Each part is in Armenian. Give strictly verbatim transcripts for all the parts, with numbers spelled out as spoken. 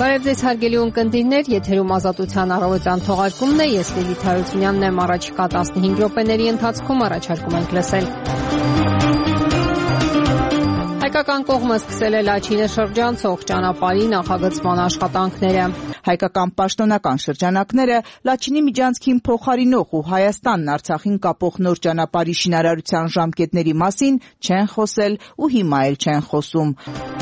Բարև ձեզ հարգելի ունկնդիրներ, եթերում Ազատության առավոտյան թողարկումն է, ես Լիլիթ Հարությունյանն եմ, առաջիկա տասնհինգ րոպեների ընթացքում առաջարկում ենք լսել։ Հայկական կողմը սկսել է Լաչինը շրջանցող ճանապարհի նախագծման աշխատանքները։ Հայկական պաշտոնական շրջանակները Լաչինի միջանցքին փոխարինող ու Հայաստանն Արցախին կապող նոր ճանապարհի շինարարության ժամկետների մասին չեն խոսել ու հիմա էլ չեն խոսում։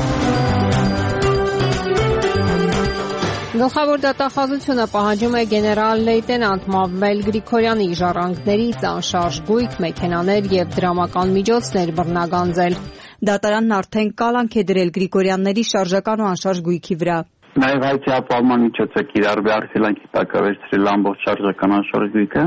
Գլխավոր դատախազությունը պահանջում է գեներալ լեյտենանտ Մավմել Գրիգորյանի ժառանգներից անշարժ գույք, մեքենաներ եւ դրամական միջոցներ բռնագանձել։ Դատարանն արդեն կալանք է դրել Գրիգորյանների շարժական ու անշարժ գույքի վրա։ Նաև հայցի ապահովման միջոց է կիրառվել արգելանքի տակ վերցրել ամբողջ շարժական անշարժ գույքը։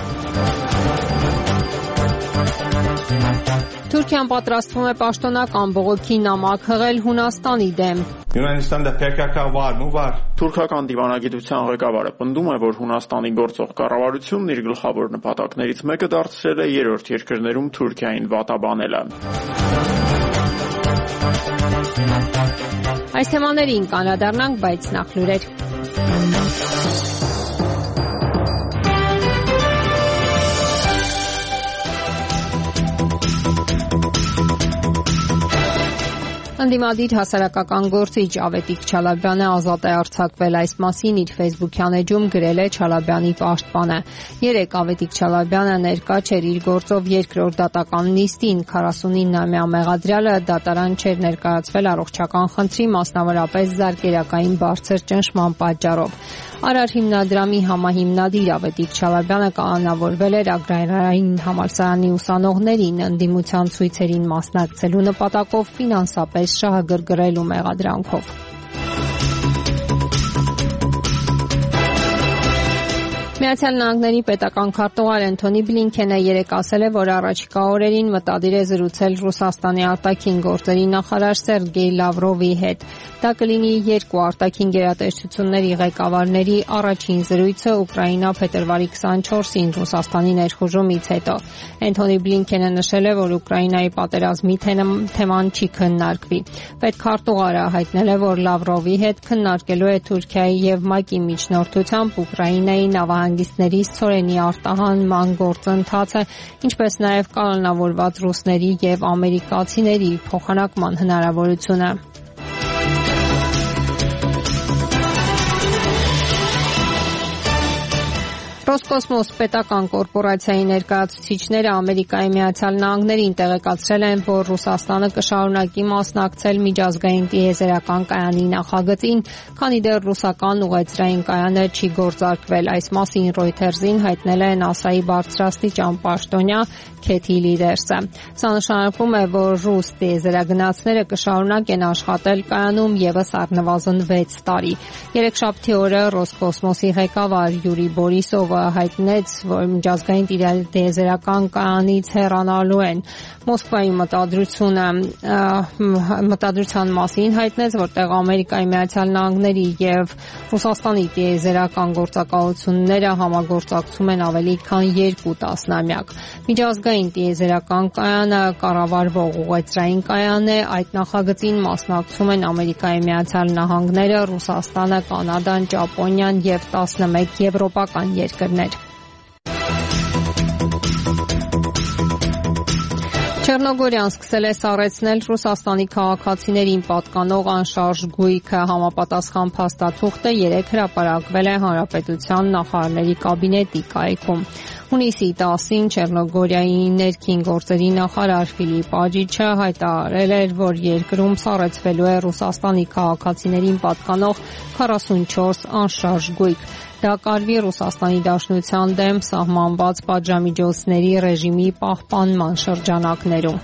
Թուրքիան պատրաստվում է պաշտոնական բողոքի նամակ հղել Հունաստանի դեմ։ Յունանստանը P K K վարն ու վար։ Թուրքական դիվանագիտության ղեկավարը պնդում է, որ Հունաստանի գործող կառավարությունն իր գլխավոր նպատակներից մեկը դարձրել է երրորդ երկրներում Թուրքիային վատաբանելը։ Այս թեմաներին կանրադառնանք, բայց նախ լուրեր։ Ընդդիմադիր հասարակական գործիչ Ավետիք Չալաբյանը ազատ է արձակվել, այս մասին իր ֆեյսբուքյան էջում գրել է Չալաբյանի պաշտպանը։ Երեկ Ավետիք Չալաբյանը ներկա չէր իր գործով երկրորդ դատական նիստին, քառասունինամյա մեղադրյալը դատարան չէր ներկայացվել առողջական խնդրի, մասնավորապես զարկերակային բարձր ճնշման պատճառով։ Արար հիմնադրամի համահիմնադիր Ավետիք Չալաբյանը կանոնավորվել էր Ագրարային համալսարանի ուսանողներին ընդդիմության ցույցերին մասնակցելու նպատակով ֆինանսապես շահագրգռելու մեղադրանքով։ Միացյալ Նահանգների պետական քարտուղար Անթոնի Բլինքենը երեկ ասել է, որ առաջիկա օրերին մտադիր է զրուցել Ռուսաստանի արտաքին գործերի նախարար Սերգեյ Լավրովի հետ։ Դա կլինի երկու արտաքին գերատեսչությունների ղեկավարների առաջին զրույցը Ուկրաինա փետրվարի քսանչորսին Ռուսաստանի ներխուժումից հետո։ Անթոնի Բլինքենը նշել է, որ Ուկրաինայի պատերազմի թեման չի քննարկվի։ Պետքարտուղարը հայտնել է, որ Լավրովի հետ քննարկելու է Թուրքիայի եւ ՄԱԿ-ի միջնորդությամբ Ուկրաինայի նավահանգիստների ցորենի արտահանման գործընթացը, ինչպես նաև կանոնավորված ռուսների եւ ամերիկացիների փոխանակման հնարավորությունը։ Ռոսկոսմոս պետական կորպորացիայի ներկայացուցիչները Ամերիկայի Միացյալ Նահանգներին տեղեկացրել են, որ Ռուսաստանը կշարունակի մասնակցել միջազգային տիեզերական կայանի նախագծին, քանի դեռ ռուսական ուղեծրային կայանը չի գործարկվել։ Այս մասին Reuters-ին հայտնել է ՆԱՍԱ-ի բարձրաստիճան պաշտոնյա Քեթի Լիդերսը։ Սա նշանակում է, որ ռուս տիեզերագնացները կշարունակեն աշխատել կայանում եւս առնվազն վեց տարի։ Երեքշաբթի օրը Ռոսկոսմոսի ղեկավար Յուրի Բորիսովը հայտնեց, որ միջազգային տիեզերական կայանից հեռանալու են։ Մոսկվայի մտադրությունը մտադրության մասին հայտնեց, որտեղ Ամերիկայի Միացյալ Նահանգների եւ Ռուսաստանի տիեզերական գործակալությունները համագործակցում են ավելի քան երկու տասնամյակ։ Միջազգային տիեզերական կայանը կառավարվող ուղեծրային կայան է, այդ նախագծին մասնակցում են Ամերիկայի Միացյալ Նահանգները, Ռուսաստանը, Կանադան, Ճապոնիան եւ տասնմեկ եվրոպական երկրներ։ Չեռնոգորիան սկսել է սառեցնել Ռուսաստանի քաղաքացիներին պատկանող անշարժ գույքը, համապատասխան փաստաթուղթը երեկ հրապարակվել է Հանրապետության նախարարների կաբինետի կայքում։ Հունիսի տասին Չեռնոգորիայի ներքին գործերի նախարար Ֆիլիպ Աջիչը հայտարարել էր, որ երկրում սառեցվելու է Ռուսաստանի քաղաքացիներին պատկանող քառասունչորս անշարժ գույք։ Դա կարվի Ռուսաստանի Դաշնության դեմ սահմանված պատժամիջոցների ռեժիմի պահպանման շրջանակներում։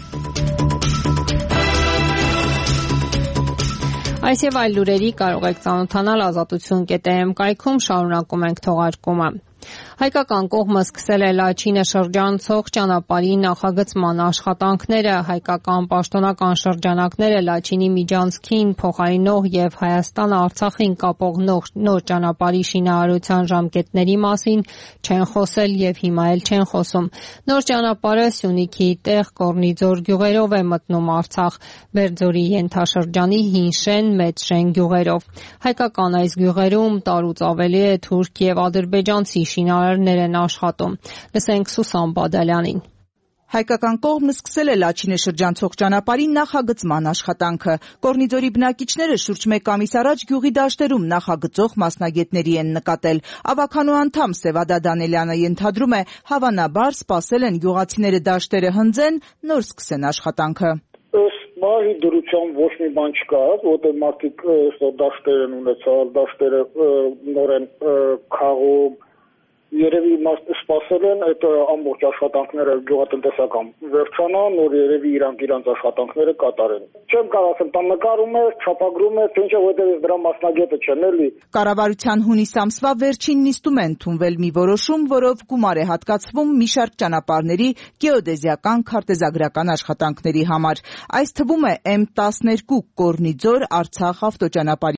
Այս եւ այլ լուրերի կարող եք ծանոթանալ ազատություն կետ է էմ կայքում, շարունակում ենք թողարկումը։ Հայկական կողմը սկսել է Լաչինը շրջանցող ճանապարհի նախագծման աշխատանքները, հայկական պաշտոնական շրջանակները Լաչինի միջանցքին փոխարինող եւ Հայաստանը Արցախին կապող նոր ճանապարհի շինարարության ժամկետների մասին չեն խոսել եւ հիմա էլ չեն խոսում։ Նոր ճանապարհը Սյունիքի տեղ Կորնիձոր գյուղերով է մտնում Արցախ, Բերձորի ենթաշրջանի Հինշեն, Մեծշեն գյուղերով։ Հայկական այս գյուղերում տարուց ավելի է թուրք եւ ադրբեջանցի շինարար են աշխատում։ Լսենք Սուսան Բադալյանին։ Հայկական կողմը սկսել է Լաչինը շրջանցող ճանապարհի նախագծման աշխատանքը։ Կորնիձորի բնակիչները շուրջ մեկ ամիս առաջ գյուղի դաշտերում նախագծող մասնագետների են նկատել։ Ավականու անդամ Սևադա Դանելյանը ենթադրում է, հավանաբար սպասել են գյուղացիները դաշտերը հնձեն, նոր սկսեն աշխատանքը։ Մահի դրության ոչ մի բան չկա, որտեղ մարդիկ դաշտեր են ունեցալ, դաշտերը նոր են քաղում, երևի սպասել են այդ ամբողջ աշխատանքները գյուղատնտեսական վերջանան, նոր երևի իրանք իրանց աշխատանքները կատարեն։ Չեմ կարող ասել, տան նկարում է, չափագրում է, թե ինչը որտեղ դրա մասնագետը չեն էլի։ Կառավարության հունիս ամսվա վերջին նիստում է ընդունվել մի որոշում, որով գումար է հատկացվում մի շարք ճանապարհների գեոդեզիական քարտեզագրական աշխատանքների համար։ Այս թվում է էմ տասներկու Կորնիձոր Արցախ ավտոճանապարհի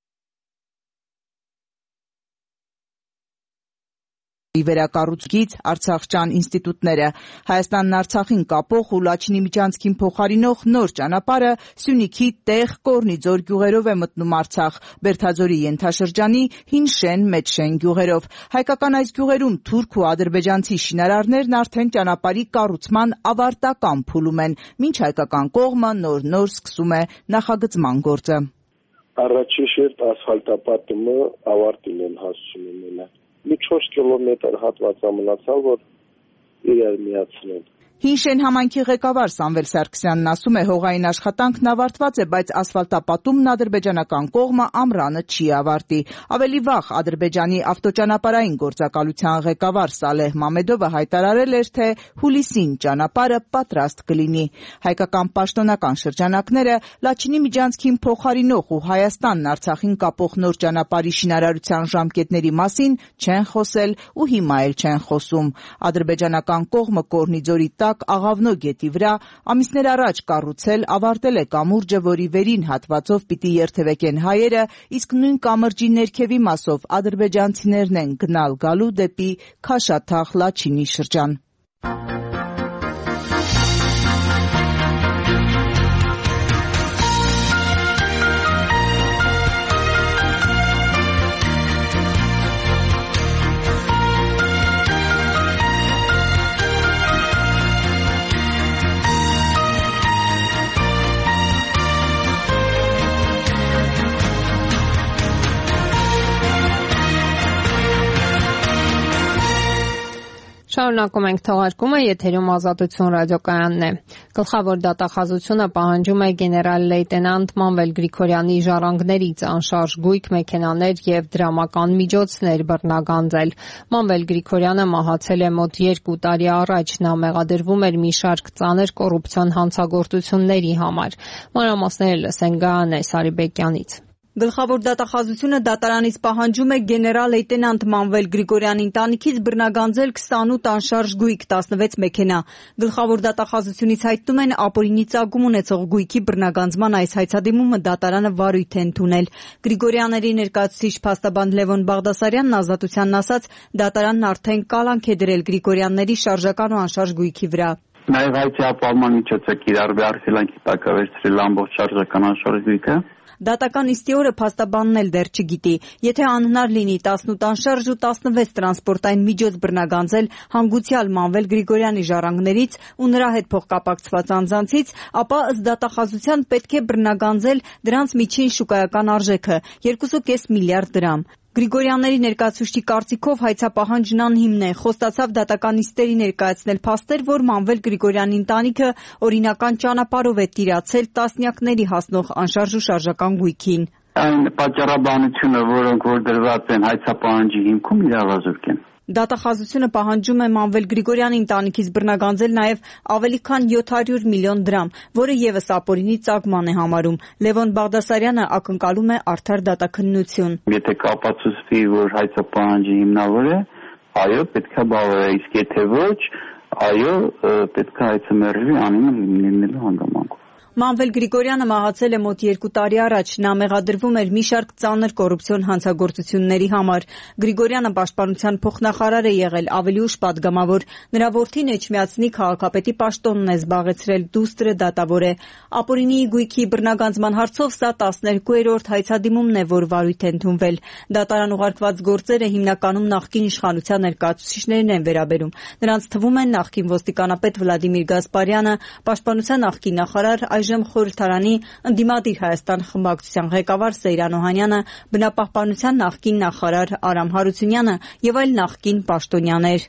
վերակառուցուցիչ Արցախճան ինստիտուտները։ Հայաստանն Արցախին կապող ու Լաչինի միջանցքին փոխարինող նոր ճանապարհը Սյունիքի տեղ Կորնիձոր գյուղերով է մտնում Արցախ, Բերթաձորի ենթաշրջանի Հինշեն, Մեծշեն գյուղերով։ Հայկական այս գյուղերում թուրք ու ադրբեջանցի շինարարներն արդեն ճանապարհի կառուցման ավարտական փուլում են, մինչ հայկական կողմը նոր-նոր սկսում է նախագծման գործը։ Առաջին շերտ ասֆալտապատումը ավարտին են հասցնում են։ Մի չորս կիլոմետր հատված ամնացավ, որ իրար միացնեն։ Հինշեն համայնքի ղեկավար Սամվել Սարգսյանն ասում է, հողային աշխատանքն ավարտված է, բայց ասֆալտապատումն ադրբեջանական կողմը ամռանը չի ավարտի։ Ավելի վաղ Ադրբեջանի ավտոճանապարհային գործակալության ղեկավար Սալեհ Մամեդովը հայտարարել էր, թե հուլիսին ճանապարհը պատրաստ կլինի։ Հայկական պաշտոնական շրջանակները Լաչինի միջանցքին փոխարինող ու Հայաստանն Արցախին կապող նոր ճանապարհի շինարարության ժամկետների մասին չեն խոսել ու հիմա էլ չեն խոսում։ Ադրբեջանական կողմը Կորնիձորի Աղավնո գետի վրա ամիսներ առաջ կառուցել ավարտել է կամուրջը, որի վերին հատվածով պիտի երթևեկեն հայերը, իսկ նույն կամրջի ներքևի մասով ադրբեջանցիներն են գնալ գալու դեպի Քաշաթաղ Լաչինի շրջան։ Շարունակում ենք թողարկումը, եթերում Ազատություն ռադիոկայանն է։ Գլխավոր դատախազությունը պահանջում է գեներալ լեյտենանտ Մանվել Գրիգորյանի ժառանգներից անշարժ գույք, մեքենաներ եւ դրամական միջոցներ բռնագանձել։ Մանվել Գրիգորյանը մահացել է մոտ երկու տարի առաջ, նա մեղադրվում էր մի շարք ծանր կոռուպցիոն հանցագործությունների համար։ Մանրամասները լսենք Գայանե Սարիբեկյանից։ Գլխավոր դատախազությունը դատարանից պահանջում է գեներալ լեյտենանտ Մանվել Գրիգորյանի ընտանիքից բռնագանձել քսանութ անշարժ գույք, տասնվեց մեքենա։ Գլխավոր դատախազությունից հայտնում են ապօրինի ծագում ունեցող գույքի բռնագանձման այս հայցադիմումը դատարանը վարույթ է ընդունել։ Գրիգորյանների ներկայացուցիչ փաստաբան Լևոն Բաղդասարյանն Ազատությանն ասաց, դատարանն արդեն կալանք է դրել Գրիգորյանների շարժական ու անշարժ գույքի վրա։ Նաև հայցի ապահովման միջոցը կիրառվի արգելանքի տակ է վերցրել ամբողջ շարժական անշարժ գույքը։ Դատական նիստի օրը փաստաբանն էլ դեռ չգիտի, եթե անհնար լինի տասնութ անշարժ ու տասնվեց տրանսպորտային միջոց բռնագանձել հանգուցյալ Մանվել Գրիգորյանի ժառանգներից ու նրա հետ փոխկապակցված անձանցից, ապա ըստ դատախազության պետք է բռնագանձել դրանց միջին շուկայական արժեքը երկու կես միլիարդ դրամ։ Գրիգորյանների ներկայացուցչի կարծիքով հայցապահանջն անհիմն է, խոստացավ դատական նիստերի ներկայացնել փաստեր, որ Մանվել Գրիգորյանի ընտանիքը օրինական ճանապարհով է տիրացել տասնյակների հասնող անշարժ ու շարժական գույքին։ Այն պատճառաբանությունը, որոնք որ դրված են հայցապահանջի հիմքում, իրավազորկ են։ Դատախազությունը պահանջում է Մանվել Գրիգորյանի ընտանիքից բռնագանձել նաև ավելի քան յոթ հարյուր միլիոն դրամ, որը եւս ապօրինի ծագման է համարում։ Լևոն Բաղդասարյանը ակնկալում է արդար դատաքննություն։ Եթե կապացուցվի, որ հայցապահանջի հիմնավոր է, այո, պետք է բավարարի, իսկ եթե ոչ, այո, պետք է հայցմերժի անունը լինելու հանգամանքով։ Մանվել Գրիգորյանը մահացել է մոտ երկու տարի առաջ, նա մեղադրվում էր մի շարք ծանր կոռուպցիոն հանցագործությունների համար։ Գրիգորյանը պաշտպանության փոխնախարար է եղել, ավելի ուշ պատգամավոր, նրա որդին Էջմիածնի քաղաքապետի պաշտոնն է զբաղեցրել, դուստրը դատավոր է։ Ապօրինի գույքի բռնագանձման հարցով սա տասներկուերորդ հայցադիմումն է, որ վարույթ է ընդունվել։ Դատարան ուղարկված գործերը հիմնականում նախկին իշխանության ներկայացուցիչներին են վերաբերում։ Նրանց թվում են նախկին ոստիկանապետ Վլադիմիր Գասպարյանը, պաշտպանության նախկին նախարար, այժմ խորհրդարանի ընդդիմադիր Հայաստան խմբակցության ղեկավար Սեյրան Օհանյանը, բնապահպանության նախկին նախարար Արամ Հարությունյանը եւ այլ նախկին պաշտոնյաներ։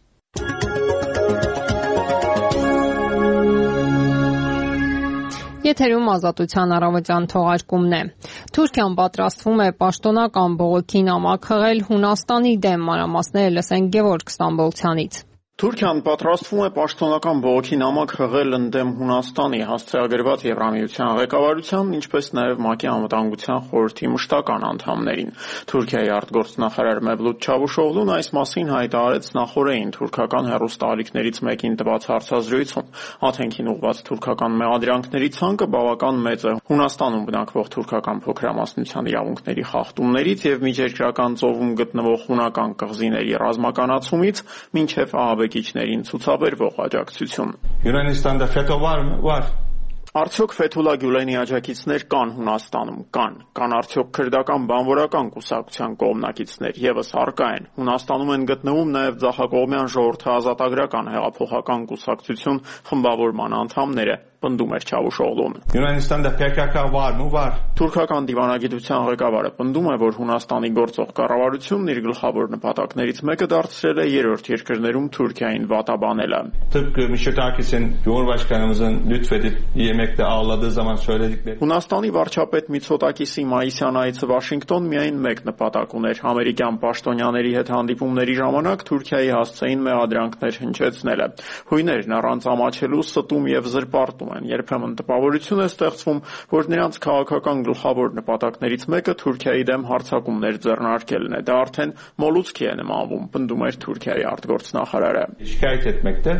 Եթերում Ազատության առավոտյան թողարկումն է։ Թուրքիան պատրաստվում է պաշտոնական բողոքի նամակ հղել Հունաստանի դեմ, մանրամասները լսենք Գևորգ Ստամբոլցյանից։ Թուրքիան պատրաստվում է պաշտոնական բողոքի նամակ հղել ընդդեմ Հունաստանի, հասցեագրված Եվրամիության ղեկավարությանն, ինչպես նաև ՄԱԿ-ի անվտանգության խորհրդի մշտական անդամներին։ Թուրքիայի արտգործնախարար Մևլութ Չավուշօղլուն այս մասին հայտարարեց նախօրեին թուրքական հեռուստաալիքներից մեկին տված հարցազրույցում։ Աթենքին ուղղված թուրքական մեղադրանքների ցանկը բավական մեծ է Հունաստանում բնակվող թուրքական փոքրամասնության իրավունքների խախտումներից եւ միջերկրական ծովում գտնվող հունական կղզիների ռազմականացումից մինչեւ ահաբեկիչներին ցուցաբերվող աջակցություն։ Յունանստանը ֆետովար վար Արդյոք Ֆեթուլա Գյուլենի աջակիցներ կան Հունաստանում, կան, կան արդյոք քրդական բանվորական կուսակցության կողմնակիցներ եւս առկա են։ Հունաստանում են գտնվում նաեւ Ձախակողմյան ժողովրդաազատագրական հեղափոխական կուսակցություն խմբավորման անդամները, պնդում էր Չավուշօղլուն։ Յունանստանը P K K վարն ու վար։ Թուրքական դիվանագիտության ղեկավարը պնդում է, որ Հունաստանի գործող կառավարությունն իր գլխավոր նպատակներից մեկը դարձրել է երրորդ երկրներում Թուրքիային վատաբանելը։ Tıpkı Mitsotakis'in Cumhurbaşkanımızın lütfedip yemekte ağladığı zaman söyledikleri. Հունաստանի վարչապետ Միցոտակիսի մայիսյան այցը Վաշինգտոն միայն մեկ նպատակ ուներ՝ ամերիկյան պաշտոնյաների հետ հանդիպումների ժամանակ Թուրքիայի հասցեին մեղադրանքներ հնչեցնելը։ Հույներն առանց ամաչելու ստում եւ զրպարտում են։ Երբեմն տպավորություն է ստեղծվում, որ նրանց քաղաքական գլխավոր նպատակներից մեկը Թուրքիայի դեմ հարձակումներ ձեռնարկելն է։ Դա արդեն մոլուցքի է նմանվում, պնդում էր Թուրքիայի արտգործնախարարը։ Şikayet etmekte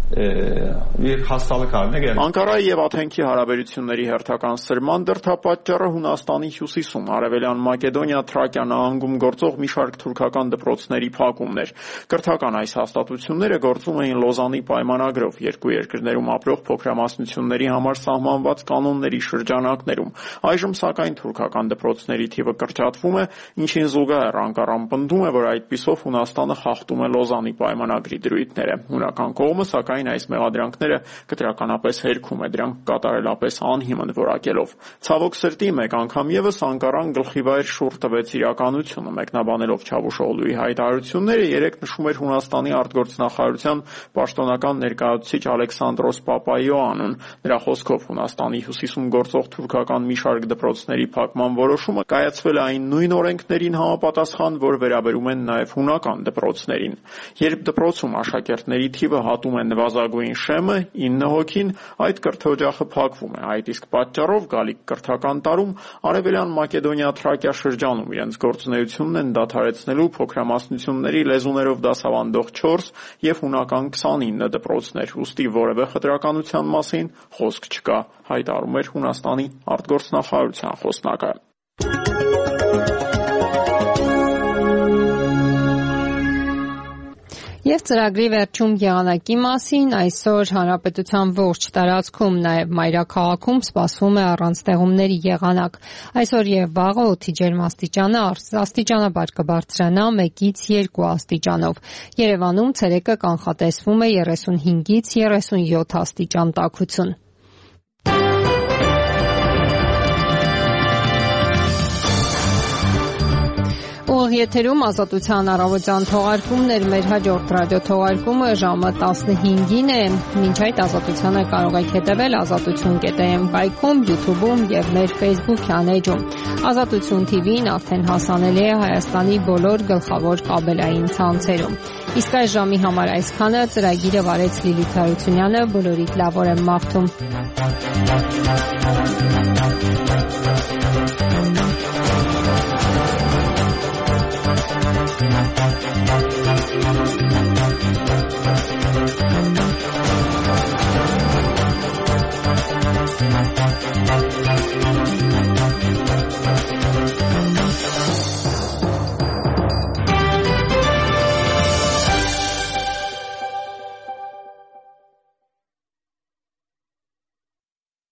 bir hastalık haline geldi. Անկարայի եւ Աթենքի հարաբերությունների հերթական սրման դրդապատճառը Հունաստանի հյուսիսում Արևելյան Մակեդոնիա Թրակիա նահանգում գործող մի շարք թուրքական դպրոցների փակումն էր։ Կրթական այս հաստատությունները գործում էին Լոզանի պայմանագրով, երկու երկրներում ապրող փոքրամասնությունների համար սահմանված կանոնների շրջանակներում։ Այժմ սակայն թուրքական դպրոցների թիվը կրճատվում է, ինչին զուգահեռ Անկարան պնդում է, որ այդպիսով Հունաստանը խախտում է Լոզանի պայմանագրի դրույթները։ Հունական կողմը սակայն այս մեղադրանքները կտրականապես հերքում է, դրանք կատարելապես անհիմն որակելով։ Ցավոք սրտի մեկ անգամ եւս Անկարան գլխիվայր շուռ տվեց իրականությունը, մեկնաբանելով Չավուշօղլուի հայտարարությունները, երեք նշում էր Հունաստանի արտգործնախարարության պաշտոնական ներկայացուցիչ Ալեքսանդրոս Պապայոանուն։ Նրա խոսքով Հունաստանի հյուսիսում գործող թուրքական մի շարք դպրոցների փակման որոշումը կայացվել է այն նույն օրենքներին համապատասխան, որ վերաբերում են նաեւ հունական դպրոցներին։ Երբ դպրոցում աշակերտների թիվը հատում է նվազագույն շեմը ինը հոգին, այդ կրթօջախը փակվում է։ Այդ իսկ պատճառով գալիք կրթական տարում Արևելյան Մակեդոնիա Թրակիա շրջանում իրենց գործունեությունն են դադարեցնելու փոքրամասնությունների լեզուներով դասավանդող չորս եւ հունական քսանինը դպրոցներ, ուստի որևէ խտրականության մասին խոսք չկա, հայտարարում էր Հունաստանի արտգործնախարարության խոսնակը։ Եվ ծրագրի վերջում եղանակի մասին այսօր հանրապետության ողջ տարածքում, նաև մայրաքաղաքում սպասվում է առանց ձեղումների եղանակ։ Այսօր եւ վաղը օդի ջերմաստիճանը աստիճանաբար կբարձրանա մեկից երկու աստիճանով։ Երևանում ցերեկը կանխատեսվում է երեսունհինգից երեսունյոթ աստիճան տաքություն։ Եթերում Ազատության առավոտյան թողարկումներ, մեր հաջորդ ռադիոթողարկումը ժամը տասնհինգին է։ Մինչ այդ Ազատությանը կարող եք հետևել ազատություն կետ am կայքում, YouTube-ում եւ մեր Facebook-յան էջում։ Ազատություն T V-ն արդեն հասանելի է Հայաստանի բոլոր գլխավոր կաբելային ցանցերում։ Իսկ այս ժամի համար այսքանը, ծրագիրը վարեց Լիլիթ Հարությունյանը, բոլորիդ լավ օր եմ մաղթում։ Thank you. Thank you.